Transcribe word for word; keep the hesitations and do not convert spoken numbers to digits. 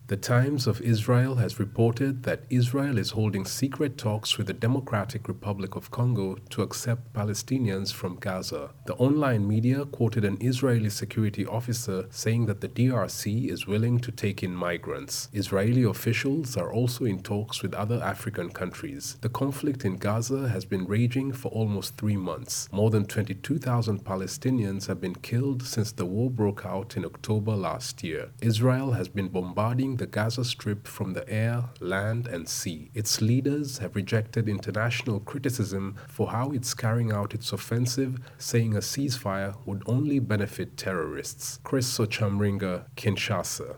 The Times of Israel has reported that Israel is holding secret talks with the Democratic Republic of Congo to accept Palestinians from Gaza. The online media quoted an Israeli security officer saying that the D R C is willing to take in migrants. Israeli officials are also in talks with other African countries. The conflict in Gaza has been raging for almost three months. More than twenty-two thousand Palestinians have been killed since the war broke out in October last year. Israel has been bombarding the Gaza Strip from the air, land, and sea. Its leaders have rejected international criticism for how it's carrying out its offensive, saying a ceasefire would only benefit terrorists. Chris Sochamringa, Kinshasa.